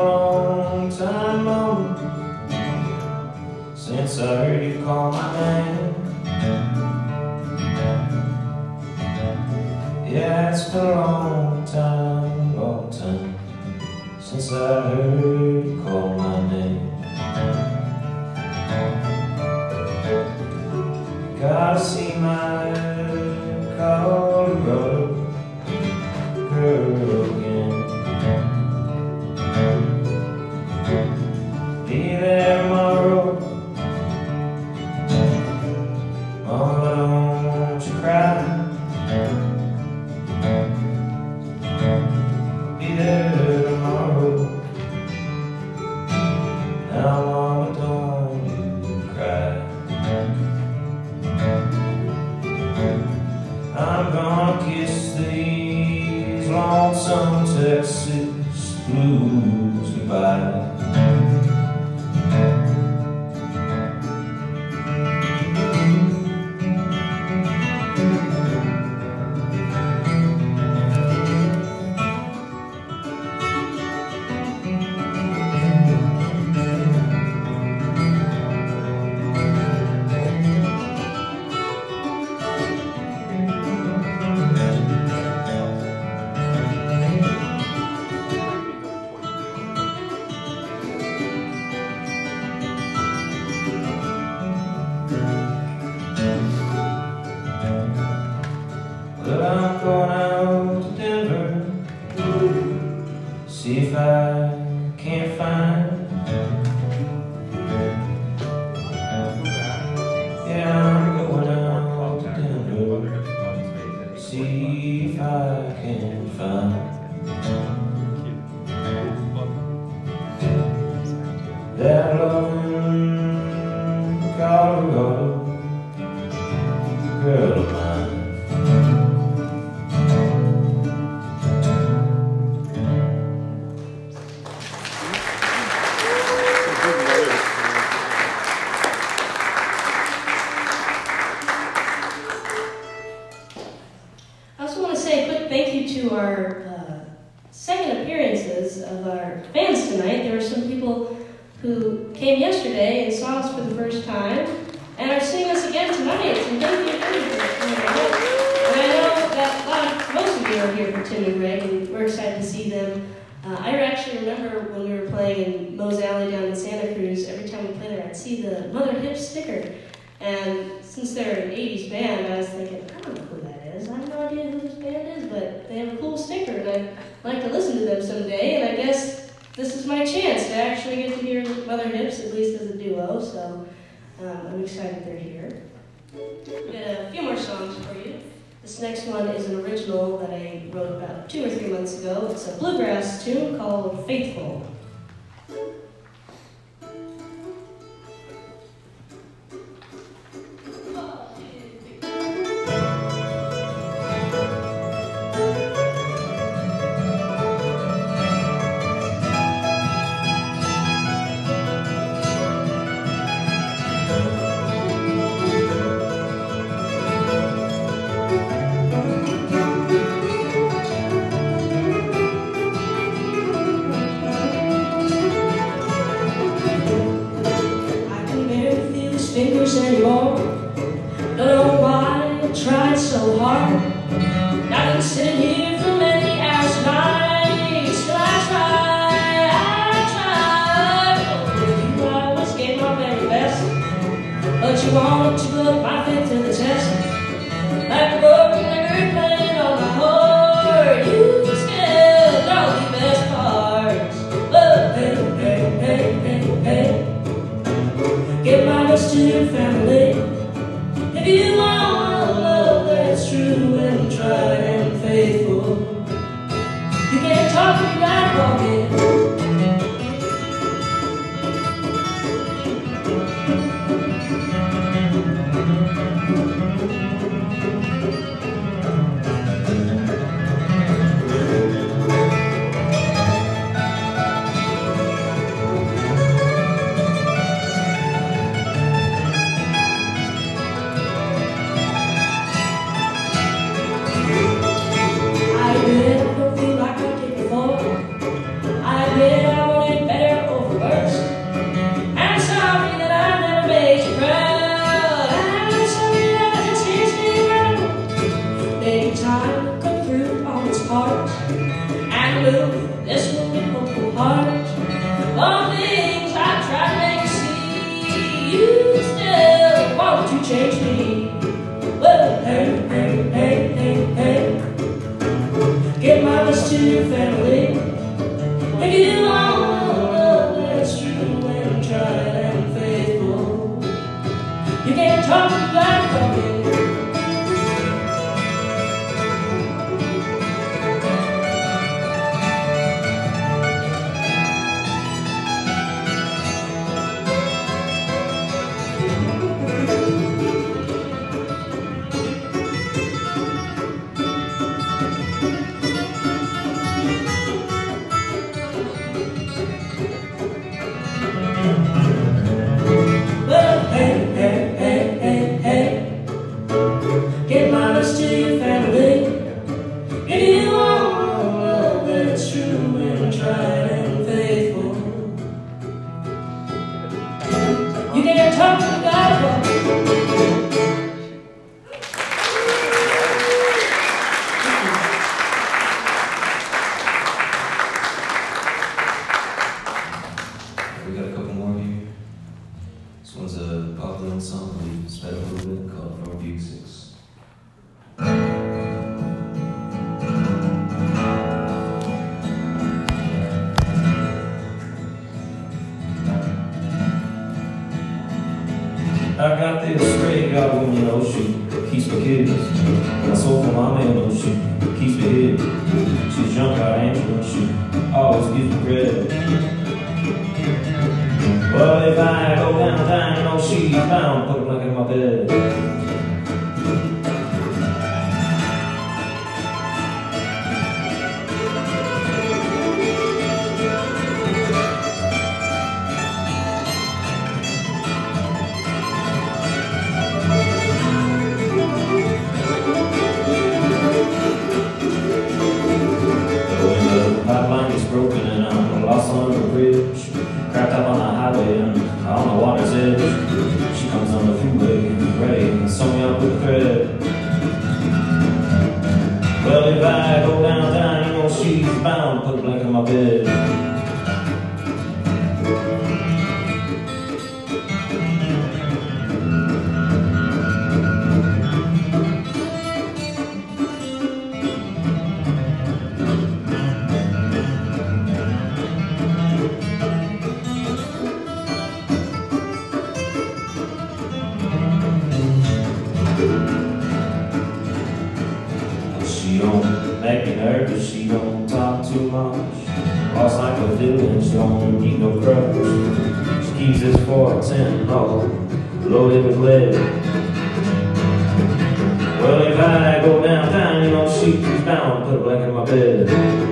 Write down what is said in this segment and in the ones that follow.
long time, Mama, since I heard you call my name. Yeah, it's been a long time since I heard you call my name. Gotta see my Colorado girl again. Be there tomorrow. Mama, don't you cry. Be there tomorrow. Now, Mama, don't you cry. I'm gonna kiss these lonesome Texas blues goodbye. Well, I'm going out to Denver, see if I can't find. Yeah, I'm going out to Denver, see if I can find that loving Colorado girl of mine. I also want to say a quick thank you to our second appearances of our bands tonight. There were some people who came yesterday and saw us for the first time and are seeing us again tonight. And thank you again for coming out. And I know that most of you are here for Tim and Greg, and we're excited to see them. I actually remember when we were playing in Moe's Alley down in Santa Cruz, every time we play there, I'd see the Mother Hips sticker. And since they're an 80s band, I was thinking, I don't know who that is. I have no idea who this band is, but they have a cool sticker, and I'd like to listen to them someday. And I guess this is my chance to actually get to hear Mother Hips, at least as a duo. So I'm excited they're here. We've got a few more songs for you. This next one is an original that I wrote about 2 or 3 months ago. It's a bluegrass tune called Faithful. change me. Well, hey, hey, hey, hey, hey. Get modest to your family. If you want love that's true and tried and faithful, you can't talk like talking. Get modest to your family. If you want love that's true and tried and faithful, you can't talk to God. We got a couple more here. This one's a pop Dylan song we sped up a little bit called From View 6. I got this stray goblin, you know, she keeps my kids. My soulful mama, you know, she keeps me hid. She's junk out angel, she always gives me bread. Well, if I go downtown, you know, she's bound, put a blanket in my bed. Broken and I'm lost on the bridge, cracked up on the highway and on the water's edge. She comes on the freeway, ready and sew me up with a thread. Well, if I go downtown, you know she's bound, put a blanket in my bed. She don't make me nervous, she don't talk too much. Lost like a villain, she don't need no crutch. She keeps this 410 all loaded with lead. Well, if I go downtown, you know she's bound, put a blanket in my bed.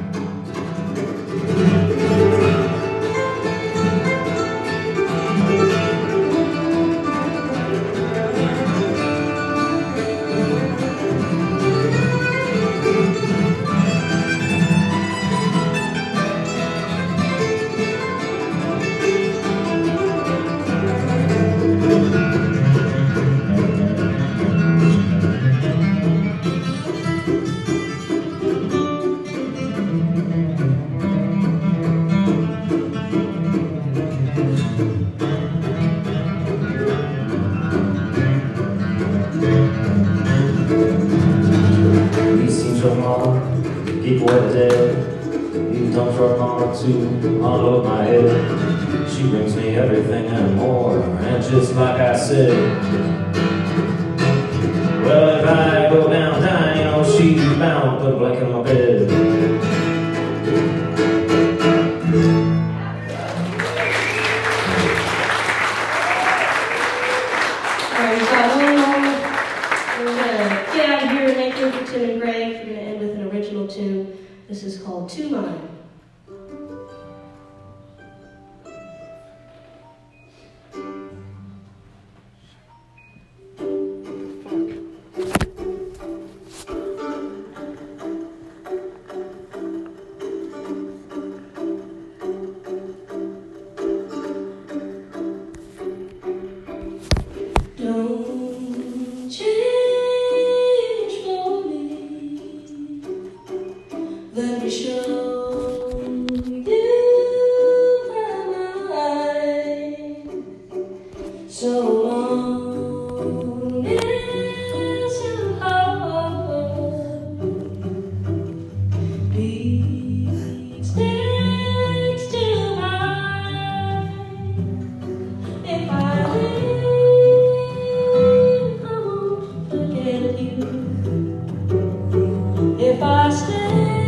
Keep away dead. You don't throw on to unload my head. She brings me everything and more, and just like I said, well, if I go downtown, you know she's bound, put a blanket in my bed. Alright, we've got one more. We're gonna get out of here and thank you for Tim and Greg. We're gonna end with an original tune. This is called To Mine. Fuck. if I stay.